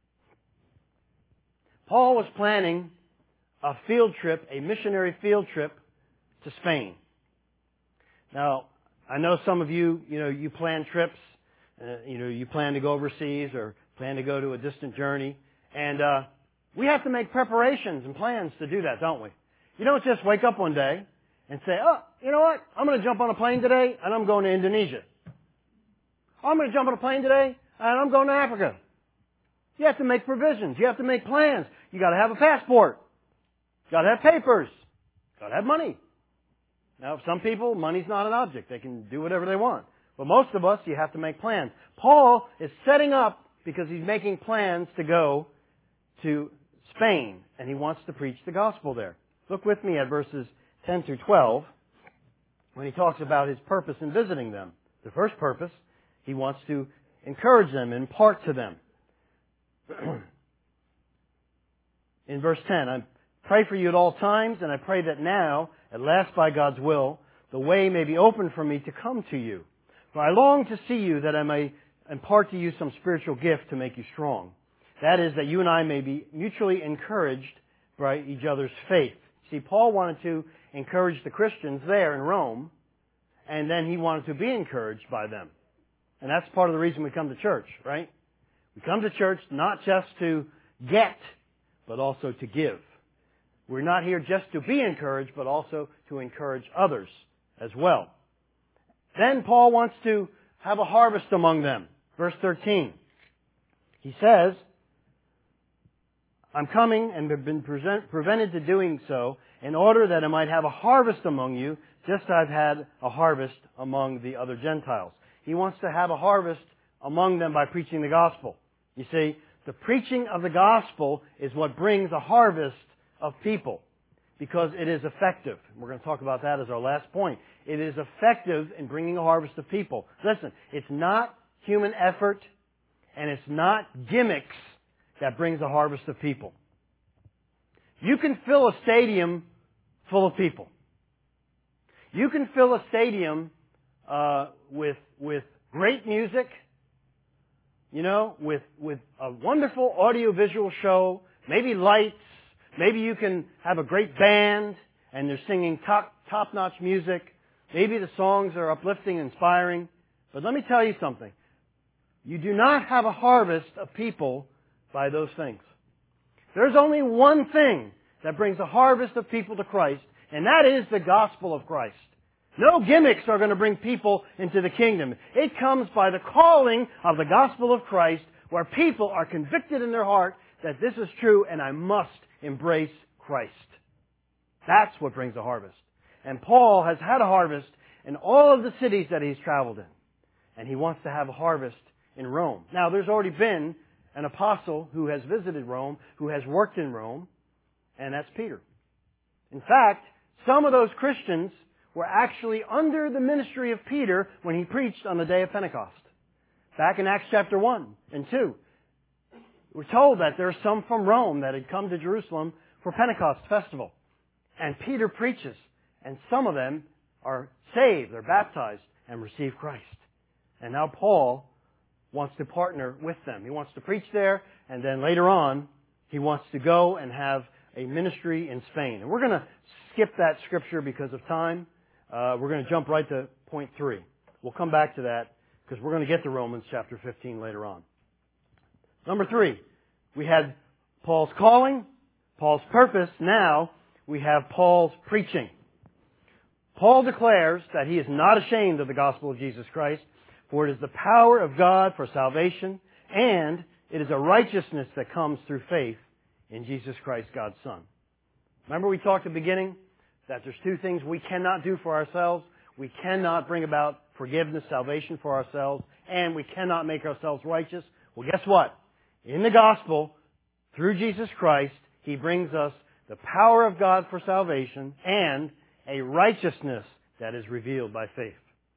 Paul was planning a field trip, a missionary field trip to Spain. Now, I know some of you, you know, you plan trips, uh, you know, you plan to go overseas or plan to go to a distant journey, and uh, we have to make preparations and plans to do that, don't we? You don't just wake up one day and say, oh, you know what, I'm going to jump on a plane today and I'm going to Indonesia. I'm going to jump on a plane today and I'm going to Africa. You have to make provisions. You have to make plans. You got to have a passport. You got to have papers. You got to have money. Now, for some people, money's not an object. They can do whatever they want. But most of us, you have to make plans. Paul is setting up because he's making plans to go to Spain, and he wants to preach the gospel there. Look with me at verses ten through twelve when he talks about his purpose in visiting them. The first purpose, he wants to encourage them, impart to them. In verse ten, I pray for you at all times, and I pray that now, at last by God's will, the way may be opened for me to come to you. For I long to see you that I may impart to you some spiritual gift to make you strong. That is, that you and I may be mutually encouraged by each other's faith. See, Paul wanted to encourage the Christians there in Rome, and then he wanted to be encouraged by them. And that's part of the reason we come to church, right? We come to church not just to get, but also to give. We're not here just to be encouraged, but also to encourage others as well. Then Paul wants to have a harvest among them. Verse thirteen. He says, I'm coming and have been present, prevented to doing so in order that I might have a harvest among you, just as I've had a harvest among the other Gentiles. He wants to have a harvest among them by preaching the gospel. You see, the preaching of the gospel is what brings a harvest of people because it is effective. We're going to talk about that as our last point. It is effective in bringing a harvest of people. Listen, it's not human effort and it's not gimmicks that brings a harvest of people. You can fill a stadium full of people. You can fill a stadium uh, with with great music, you know, with with a wonderful audio-visual show, maybe lights. Maybe you can have a great band and they're singing top, top-notch music. Maybe the songs are uplifting, inspiring. But let me tell you something. You do not have a harvest of people by those things. There's only one thing that brings a harvest of people to Christ, and that is the gospel of Christ. No gimmicks are going to bring people into the kingdom. It comes by the calling of the gospel of Christ, where people are convicted in their heart that this is true and I must embrace Christ. That's what brings a harvest. And Paul has had a harvest in all of the cities that he's traveled in. And he wants to have a harvest in Rome. Now, there's already been an apostle who has visited Rome, who has worked in Rome, and that's Peter. In fact, Some of those Christians were actually under the ministry of Peter when he preached on the day of Pentecost. Back in Acts chapter one and two, we're told that there are some from Rome that had come to Jerusalem for Pentecost festival. And Peter preaches, and some of them are saved, they're baptized, and receive Christ. And now Paul wants to partner with them. He wants to preach there, and then later on, he wants to go and have a ministry in Spain. And we're going to skip that scripture because of time. Uh, we're going to jump right to point three. We'll come back to that because we're going to get to Romans chapter fifteen later on. Number three, we had Paul's calling, Paul's purpose. Now we have Paul's preaching. Paul declares that he is not ashamed of the gospel of Jesus Christ, for it is the power of God for salvation, and it is a righteousness that comes through faith in Jesus Christ, God's Son. Remember we talked at the beginning that there's two things we cannot do for ourselves. We cannot bring about forgiveness, salvation for ourselves, and we cannot make ourselves righteous. Well, guess what? In the gospel, through Jesus Christ, He brings us the power of God for salvation and a righteousness that is revealed by faith.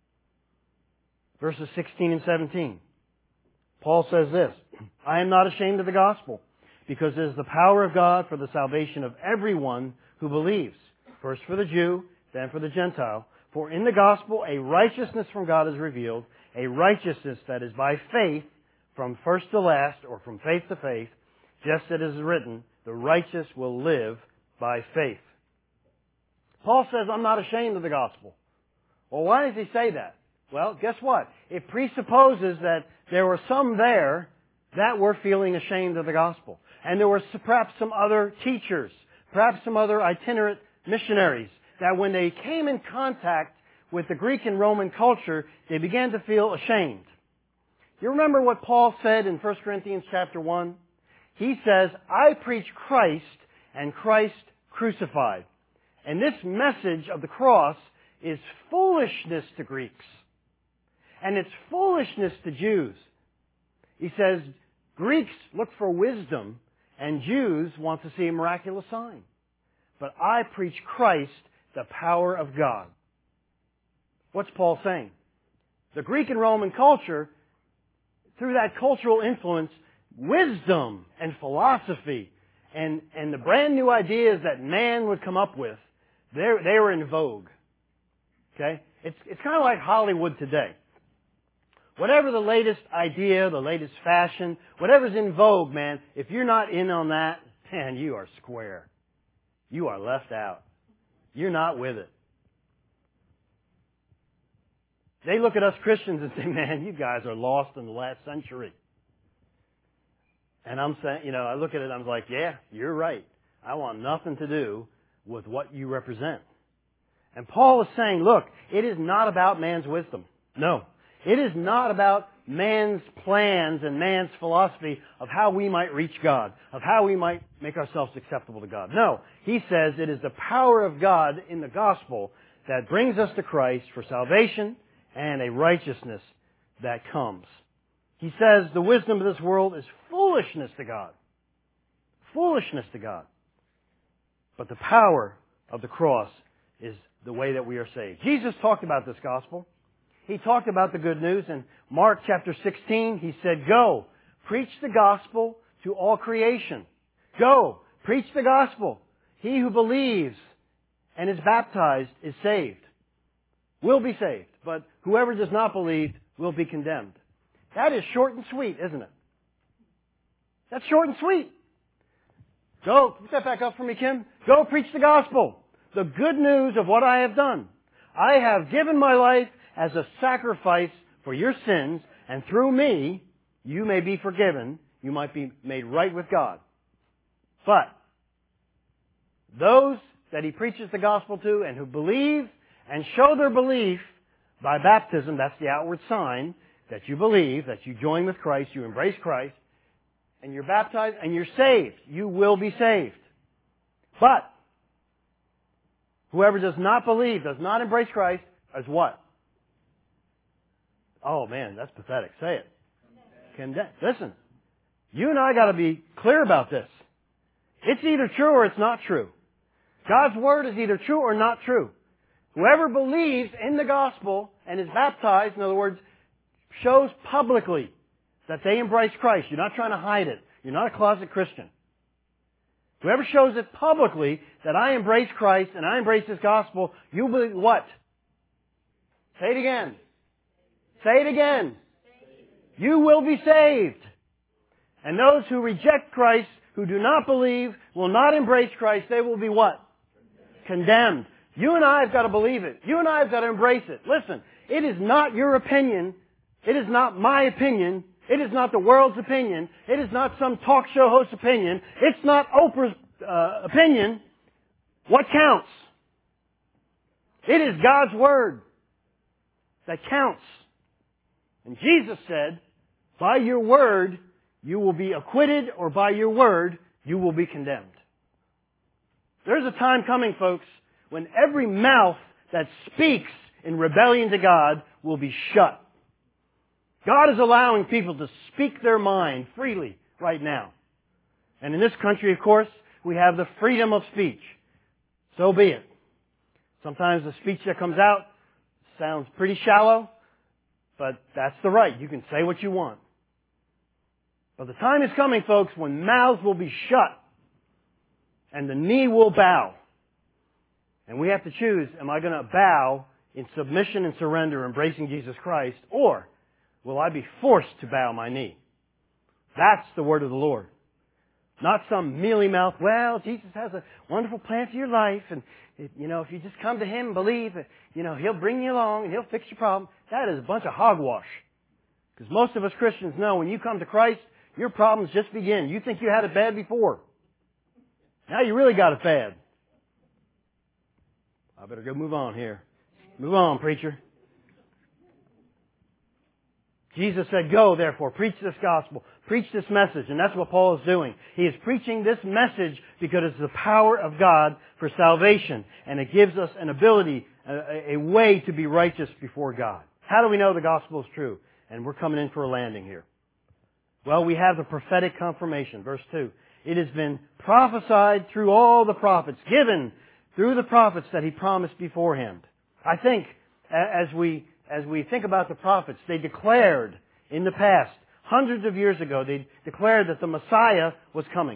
Verses sixteen and seventeen. Paul says this, I am not ashamed of the gospel, because it is the power of God for the salvation of everyone who believes. First for the Jew, then for the Gentile. For in the gospel a righteousness from God is revealed, a righteousness that is by faith from first to last, or from faith to faith, just as it is written, the righteous will live by faith. Paul says, I'm not ashamed of the gospel. Well, why does he say that? Well, guess what? It presupposes that there were some there that were feeling ashamed of the gospel. And there were perhaps some other teachers, perhaps some other itinerant missionaries, that when they came in contact with the Greek and Roman culture, they began to feel ashamed. You remember what Paul said in First Corinthians chapter one? He says, I preach Christ and Christ crucified. And this message of the cross is foolishness to Greeks. And it's foolishness to Jews. He says, Greeks look for wisdom and Jews want to see a miraculous sign. But I preach Christ, the power of God. What's Paul saying? The Greek and Roman culture, through that cultural influence, wisdom and philosophy and, and the brand new ideas that man would come up with, they they were in vogue. Okay? It's, it's kind of like Hollywood today. Whatever the latest idea, the latest fashion, whatever's in vogue, man, if you're not in on that, man, you are square. You are left out. You're not with it. They look at us Christians and say, man, you guys are lost in the last century. And I'm saying, you know, I look at it and I'm like, yeah, you're right. I want nothing to do with what you represent. And Paul is saying, look, it is not about man's wisdom. No. It is not about man's plans and man's philosophy of how we might reach God, of how we might make ourselves acceptable to God. No. He says it is the power of God in the gospel that brings us to Christ for salvation and a righteousness that comes. He says the wisdom of this world is foolishness to God. Foolishness to God. But the power of the cross is the way that we are saved. Jesus talked about this gospel. He talked about the good news in Mark chapter sixteen. He said, go, preach the gospel to all creation. Go, preach the gospel. He who believes and is baptized is saved. Will be saved. But whoever does not believe will be condemned. That is short and sweet, isn't it? That's short and sweet. Go, put that back up for me, Kim. Go preach the gospel. The good news of what I have done. I have given my life as a sacrifice for your sins, and through me, you may be forgiven. You might be made right with God. But those that He preaches the gospel to and who believe and show their belief by baptism, that's the outward sign that you believe, that you join with Christ, you embrace Christ, and you're baptized and you're saved. You will be saved. But whoever does not believe, does not embrace Christ, is what? Oh man, that's pathetic. Say it. Condemned. Listen, you and I got to be clear about this. It's either true or it's not true. God's Word is either true or not true. Whoever believes in the gospel and is baptized, in other words, shows publicly that they embrace Christ. You're not trying to hide it. You're not a closet Christian. Whoever shows it publicly that I embrace Christ and I embrace His gospel, you will be what? Say it again. Say it again. You will be saved. And those who reject Christ, who do not believe, will not embrace Christ, they will be what? Condemned. You and I have got to believe it. You and I have got to embrace it. Listen, it is not your opinion. It is not my opinion. It is not the world's opinion. It is not some talk show host's opinion. It's not Oprah's uh, opinion. What counts? It is God's Word that counts. And Jesus said, by your word you will be acquitted, or by your word you will be condemned. There's a time coming, folks, when every mouth that speaks in rebellion to God will be shut. God is allowing people to speak their mind freely right now. And in this country, of course, we have the freedom of speech. So be it. Sometimes the speech that comes out sounds pretty shallow, but that's the right. You can say what you want. But the time is coming, folks, when mouths will be shut and the knee will bow. And we have to choose, am I going to bow in submission and surrender, embracing Jesus Christ, or will I be forced to bow my knee? That's the word of the Lord. Not some mealy-mouthed, well, Jesus has a wonderful plan for your life, and, you know, if you just come to Him and believe, you know, He'll bring you along and He'll fix your problem. That is a bunch of hogwash. Because most of us Christians know when you come to Christ, your problems just begin. You think you had it bad before. Now you really got it bad. I better go move on here. Move on, preacher. Jesus said, go, therefore, preach this gospel. Preach this message. And that's what Paul is doing. He is preaching this message because it's the power of God for salvation. And it gives us an ability, a, a way to be righteous before God. How do we know the gospel is true? And we're coming in for a landing here. Well, we have the prophetic confirmation. Verse two. It has been prophesied through all the prophets, given through the prophets that He promised beforehand. I think as we as we think about the prophets, they declared in the past, hundreds of years ago, they declared that the Messiah was coming.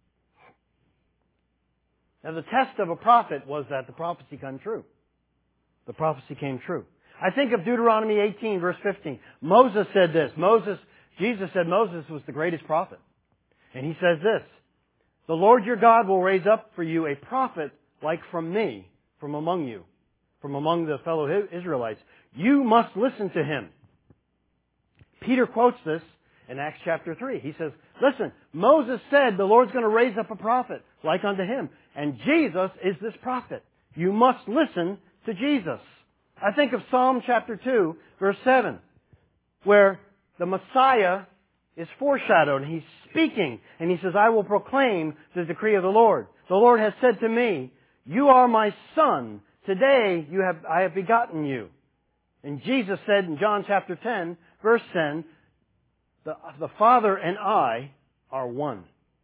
Now the test of a prophet was that the prophecy came true. The prophecy came true. I think of Deuteronomy eighteen, verse fifteen. Moses said this. Moses, Jesus said Moses was the greatest prophet. And he says this, the Lord your God will raise up for you a prophet like from me, from among you, from among the fellow Israelites. You must listen to him. Peter quotes this in Acts chapter three. He says, listen, Moses said the Lord's going to raise up a prophet like unto him. And Jesus is this prophet. You must listen to Jesus. I think of Psalm chapter two, verse seven, where the Messiah is foreshadowed. He's speaking, and he says, I will proclaim the decree of the Lord. The Lord has said to me, you are my son. Today you have, I have begotten you. And Jesus said in John chapter ten, verse ten, the, the Father and I are one.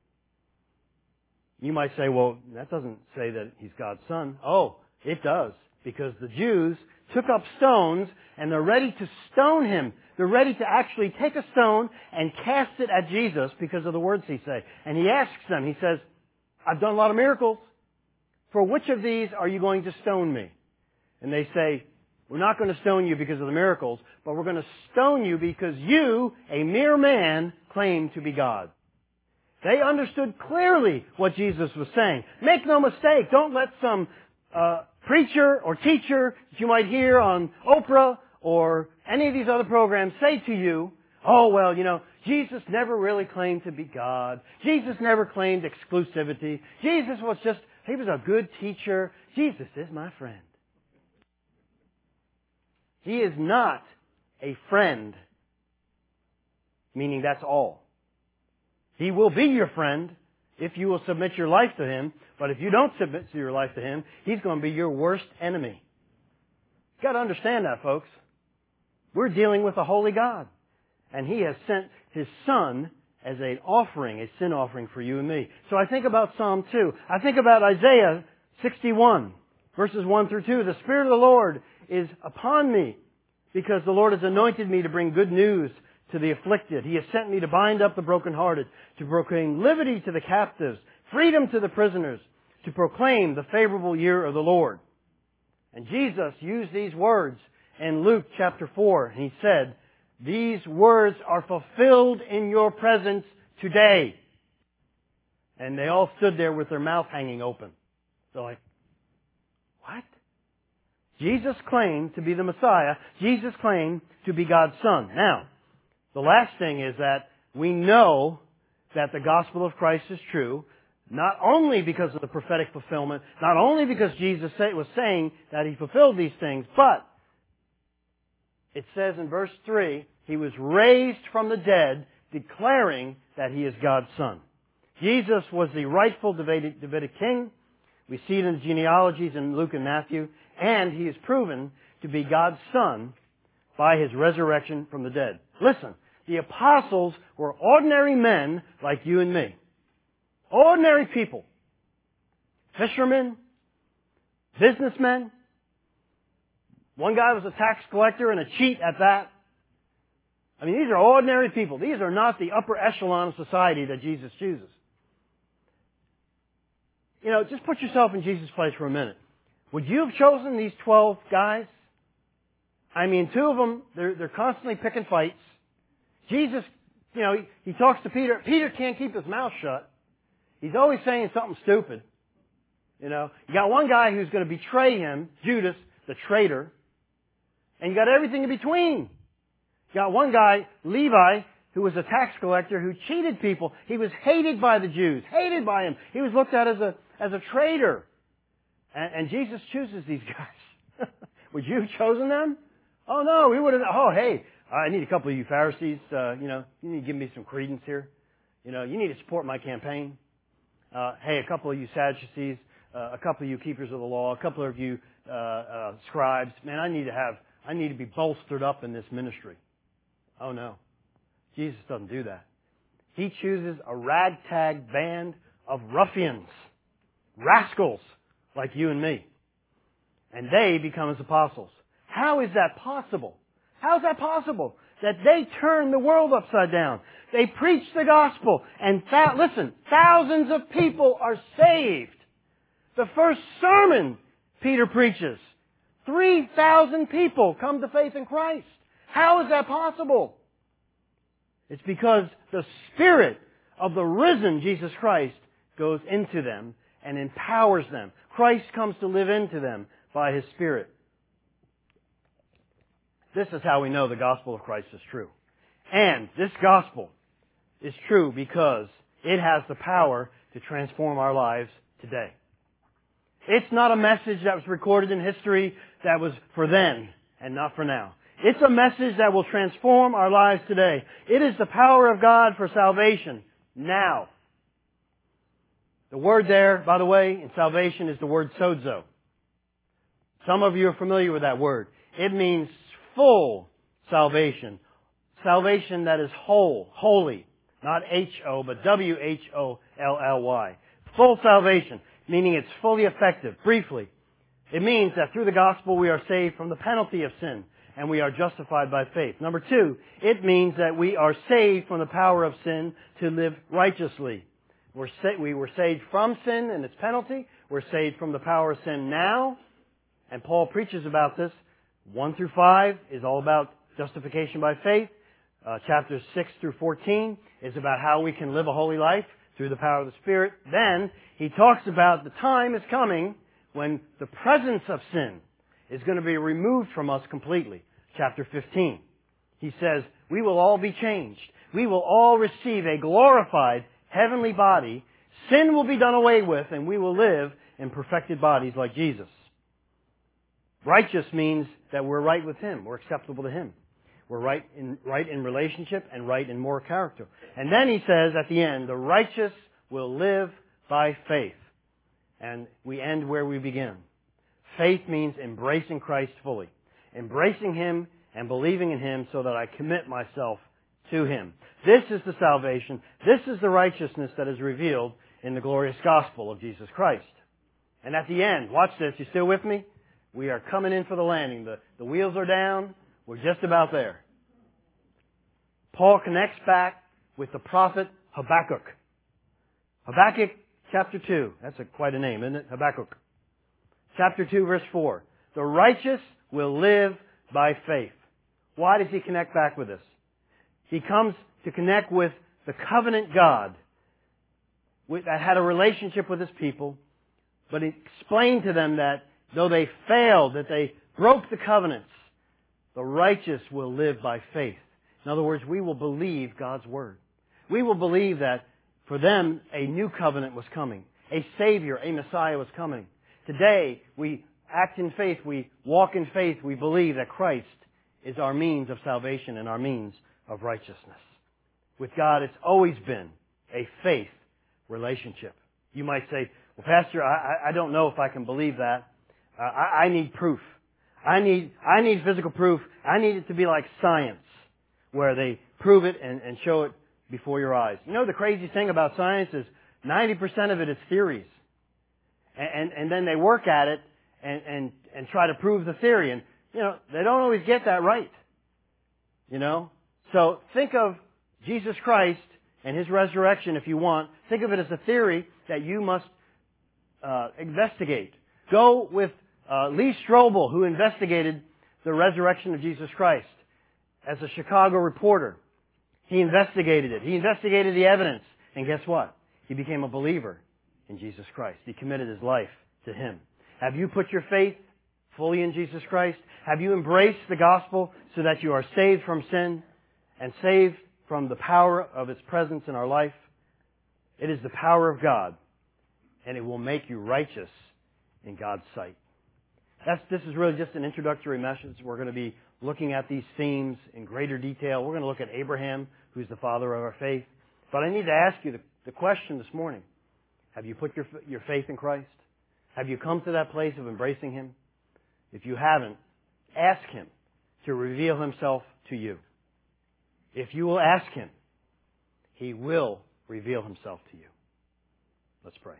You might say, well, that doesn't say that He's God's Son. Oh, it does. Because the Jews took up stones and they're ready to stone Him. They're ready to actually take a stone and cast it at Jesus because of the words He said. And He asks them, He says, I've done a lot of miracles. For which of these are you going to stone me? And they say, we're not going to stone you because of the miracles, but we're going to stone you because you, a mere man, claim to be God. They understood clearly what Jesus was saying. Make no mistake, don't let some uh, preacher or teacher that you might hear on Oprah or any of these other programs say to you, oh, well, you know, Jesus never really claimed to be God. Jesus never claimed exclusivity. Jesus was just, He was a good teacher. Jesus is my friend. He is not a friend, meaning that's all. He will be your friend if you will submit your life to Him, but if you don't submit your life to Him, He's going to be your worst enemy. You've got to understand that, folks. We're dealing with a holy God, and He has sent His Son as an offering, a sin offering for you and me. So I think about Psalm two. I think about Isaiah sixty-one, verses one through two, the Spirit of the Lord is upon me, because the Lord has anointed me to bring good news to the afflicted. He has sent me to bind up the brokenhearted, to proclaim liberty to the captives, freedom to the prisoners, to proclaim the favorable year of the Lord. And Jesus used these words in Luke chapter four. And He said, these words are fulfilled in your presence today. And they all stood there with their mouth hanging open. They're like, what? Jesus claimed to be the Messiah. Jesus claimed to be God's Son. Now, the last thing is that we know that the gospel of Christ is true, not only because of the prophetic fulfillment, not only because Jesus was saying that He fulfilled these things, but it says in verse three, He was raised from the dead, declaring that He is God's Son. Jesus was the rightful Davidic, Davidic king. We see it in the genealogies in Luke and Matthew, and He is proven to be God's Son by His resurrection from the dead. Listen, the apostles were ordinary men like you and me. Ordinary people. Fishermen, businessmen. One guy was a tax collector and a cheat at that. I mean, these are ordinary people. These are not the upper echelon of society that Jesus chooses. You know, just put yourself in Jesus' place for a minute. Would you have chosen these twelve guys? I mean, two of them, they're, they're constantly picking fights. Jesus, you know, he, he talks to Peter. Peter can't keep his mouth shut. He's always saying something stupid. You know, you got one guy who's going to betray Him, Judas, the traitor. And you got everything in between. You got one guy, Levi, who was a tax collector who cheated people. He was hated by the Jews, hated by Him. He was looked at as a, as a traitor. And, and Jesus chooses these guys. Would you have chosen them? Oh no, we would have, oh hey, I need a couple of you Pharisees, uh, you know, you need to give me some credence here. You know, you need to support my campaign. Uh, hey, a couple of you Sadducees, uh, a couple of you keepers of the law, a couple of you uh, uh, scribes. Man, I need to have, I need to be bolstered up in this ministry. Oh no, Jesus doesn't do that. He chooses a ragtag band of ruffians, rascals like you and me, and they become His apostles. How is that possible? How is that possible? That they turn the world upside down. They preach the gospel, and th- listen, thousands of people are saved. The first sermon Peter preaches, three thousand people come to faith in Christ. How is that possible? It's because the Spirit of the risen Jesus Christ goes into them and empowers them. Christ comes to live into them by His Spirit. This is how we know the gospel of Christ is true. And this gospel is true because it has the power to transform our lives today. It's not a message that was recorded in history that was for then and not for now. It's a message that will transform our lives today. It is the power of God for salvation now. The word there, by the way, in salvation is the word sozo. Some of you are familiar with that word. It means full salvation. Salvation that is whole, holy. Not H O, but W H O L L Y. Full salvation, meaning it's fully effective. Briefly, it means that through the gospel we are saved from the penalty of sin and we are justified by faith. Number two, it means that we are saved from the power of sin to live righteously. We're sa- we were saved from sin and its penalty. We're saved from the power of sin now. And Paul preaches about this. one through five is all about justification by faith. Uh, chapters six through fourteen is about how we can live a holy life through the power of the Spirit. Then he talks about the time is coming when the presence of sin is going to be removed from us completely. Chapter fifteen. He says, we will all be changed. We will all receive a glorified heavenly body. Sin will be done away with and we will live in perfected bodies like Jesus. Righteous means that we're right with Him. We're acceptable to Him. We're right in, right in relationship and right in moral character. And then he says at the end, the righteous will live by faith. And we end where we begin. Faith means embracing Christ fully. Embracing Him and believing in Him so that I commit myself to Him. This is the salvation. This is the righteousness that is revealed in the glorious gospel of Jesus Christ. And at the end, watch this, you still with me? We are coming in for the landing. The, the wheels are down. We're just about there. Paul connects back with the prophet Habakkuk. Habakkuk chapter two. That's a, quite a name, isn't it? Habakkuk. Chapter two, verse four. The righteous will live by faith. Why does he connect back with this? He comes to connect with the covenant God that had a relationship with his people, but he explained to them that though they failed, that they broke the covenants, the righteous will live by faith. In other words, we will believe God's Word. We will believe that for them a new covenant was coming. A Savior, a Messiah was coming. Today, we act in faith, we walk in faith, we believe that Christ is our means of salvation and our means of righteousness. With God, it's always been a faith relationship. You might say, well, Pastor, I, I don't know if I can believe that. Uh, I, I need proof. I need, I need physical proof. I need it to be like science, where they prove it and, and show it before your eyes. You know, the crazy thing about science is ninety percent of it is theories. And, and, and then they work at it and, and, and try to prove the theory. And, you know, they don't always get that right. You know? So think of Jesus Christ and His resurrection, if you want. Think of it as a theory that you must uh, investigate. Go with uh, Lee Strobel, who investigated the resurrection of Jesus Christ as a Chicago reporter. He investigated it. He investigated the evidence. And guess what? He became a believer in Jesus Christ. He committed his life to Him. Have you put your faith fully in Jesus Christ? Have you embraced the gospel so that you are saved from sin and saved from the power of its presence in our life? It is the power of God, and it will make you righteous in God's sight. That's, this is really just an introductory message. We're going to be looking at these themes in greater detail. We're going to look at Abraham, who's the father of our faith. But I need to ask you the, the question this morning. Have you put your, your faith in Christ? Have you come to that place of embracing Him? If you haven't, ask Him to reveal Himself to you. If you will ask Him, He will reveal Himself to you. Let's pray.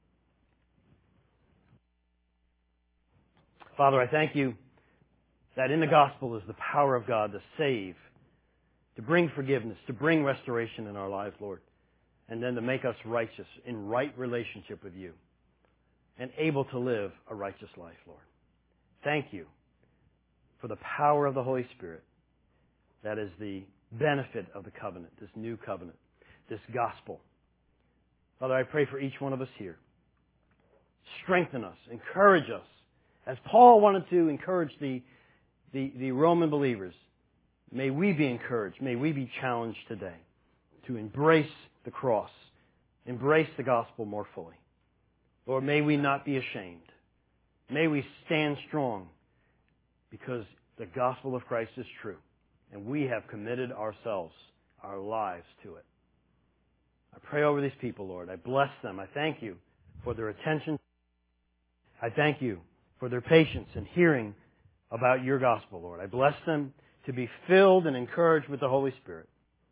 Father, I thank You that in the gospel is the power of God to save, to bring forgiveness, to bring restoration in our lives, Lord, and then to make us righteous in right relationship with You and able to live a righteous life, Lord. Thank You for the power of the Holy Spirit. That is the benefit of the covenant, this new covenant, this gospel. Father, I pray for each one of us here. Strengthen us, encourage us. As Paul wanted to encourage the, the, the Roman believers, may we be encouraged, may we be challenged today to embrace the cross, embrace the gospel more fully. Lord, may we not be ashamed. May we stand strong because the gospel of Christ is true and we have committed ourselves, our lives to it. I pray over these people, Lord. I bless them. I thank You for their attention. I thank You for their patience in hearing about Your gospel, Lord. I bless them to be filled and encouraged with the Holy Spirit.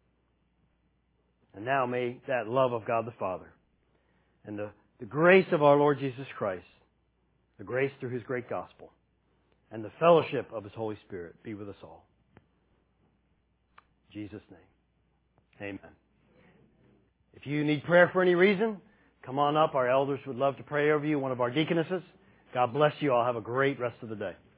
And now may that love of God the Father and the, the grace of our Lord Jesus Christ, the grace through His great gospel, and the fellowship of His Holy Spirit be with us all. In Jesus' name, amen. If you need prayer for any reason, come on up. Our elders would love to pray over you, one of our deaconesses. God bless you all. Have a great rest of the day.